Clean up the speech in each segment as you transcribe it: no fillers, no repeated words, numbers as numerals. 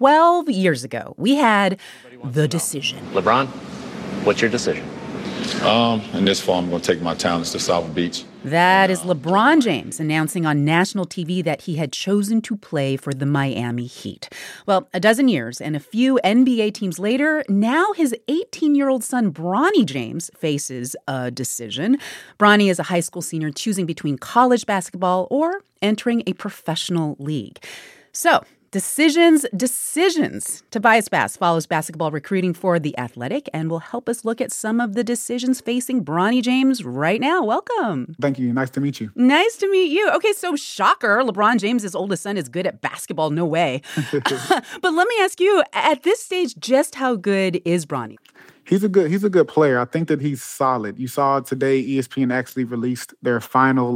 12 years ago, we had the decision. LeBron, what's your decision? In this fall, I'm going to take my talents to South Beach. That is LeBron James announcing on national TV that he had chosen to play for the Miami Heat. Well, a dozen years and a few NBA teams later, now his 18-year-old son, Bronny James, faces a decision. Bronny is a high school senior choosing between college basketball or entering a professional league. So, Decisions. Tobias Bass follows basketball recruiting for The Athletic and will help us look at some of the decisions facing Bronny James right now. Welcome. Thank you. Nice to meet you. Nice to meet you. Okay, so shocker, LeBron James' oldest son is good at basketball. No way. But let me ask you, at this stage, just how good is Bronny? He's a good player. I think that he's solid. You saw today ESPN actually released their final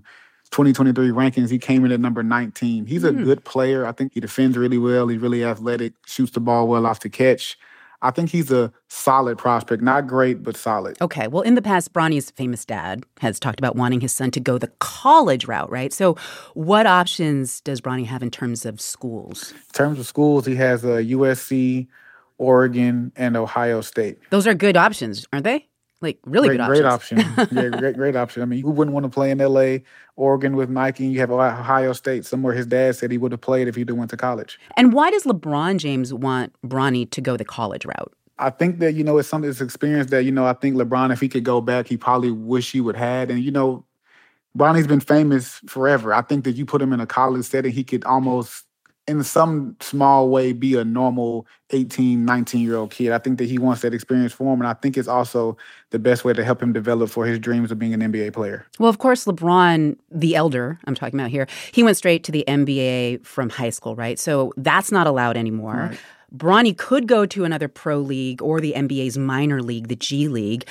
2023 rankings. He came in at number 19. He's a good player. I think he defends really well. He's really athletic, shoots the ball well off the catch. I think he's a solid prospect. Not great, but solid. Okay. Well, in the past, Bronny's famous dad has talked about wanting his son to go the college route, right? So what options does Bronny have in terms of schools? In terms of schools, he has USC, Oregon, and Ohio State. Those are good options, aren't they? Like, really good options. Great option. Yeah, great option. I mean, who wouldn't want to play in L.A., Oregon with Nike? You have Ohio State, somewhere his dad said he would have played if he went to college. And why does LeBron James want Bronny to go the college route? I think that, it's experience that, I think LeBron, if he could go back, he probably wish he would have had. And, Bronny's been famous forever. I think that you put him in a college setting, he could almost, in some small way, be a normal 18, 19-year-old kid. I think that he wants that experience for him, and I think it's also the best way to help him develop for his dreams of being an NBA player. Well, of course, LeBron, the elder I'm talking about here, he went straight to the NBA from high school, right? So that's not allowed anymore. Right. Bronny could go to another pro league or the NBA's minor league, the G League.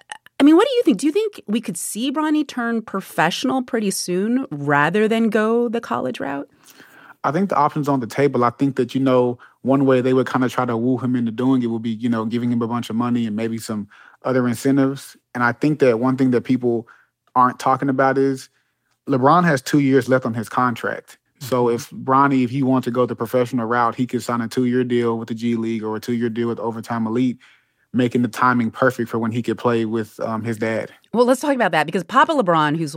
I mean, what do you think? Do you think we could see Bronny turn professional pretty soon rather than go the college route? I think the option's on the table. I think that, one way they would kind of try to woo him into doing it would be, giving him a bunch of money and maybe some other incentives. And I think that one thing that people aren't talking about is LeBron has 2 years left on his contract. So if he wants to go the professional route, he could sign a 2-year deal with the G League or a 2-year deal with Overtime Elite, making the timing perfect for when he could play with his dad. Well, let's talk about that because Papa LeBron, who's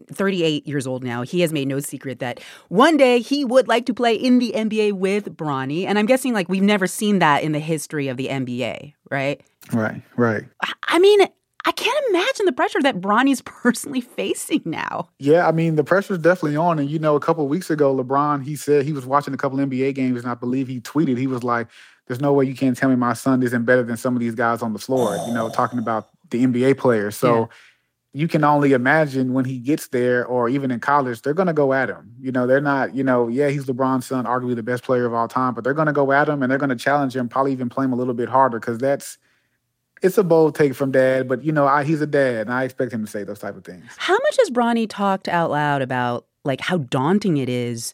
38 years old now, he has made no secret that one day he would like to play in the NBA with Bronny. And I'm guessing we've never seen that in the history of the NBA, right? Right. I mean, I can't imagine the pressure that Bronny's personally facing now. Yeah, I mean, the pressure's definitely on. And, a couple of weeks ago, LeBron, he said he was watching a couple NBA games, and I believe he tweeted, he was like, there's no way you can't tell me my son isn't better than some of these guys on the floor, talking about the NBA players. So you can only imagine when he gets there or even in college, they're going to go at him. They're not, he's LeBron's son, arguably the best player of all time, but they're going to go at him and they're going to challenge him, probably even play him a little bit harder because it's a bold take from dad, but, he's a dad and I expect him to say those type of things. How much has Bronny talked out loud about how daunting it is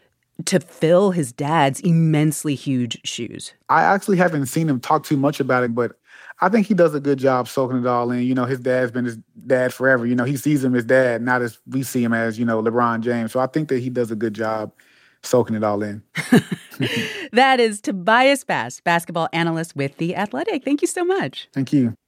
to fill his dad's immensely huge shoes? I actually haven't seen him talk too much about it, but I think he does a good job soaking it all in. His dad's been his dad forever. He sees him as dad, not as we see him as, LeBron James. So I think that he does a good job soaking it all in. That is Tobias Bass, basketball analyst with The Athletic. Thank you so much. Thank you.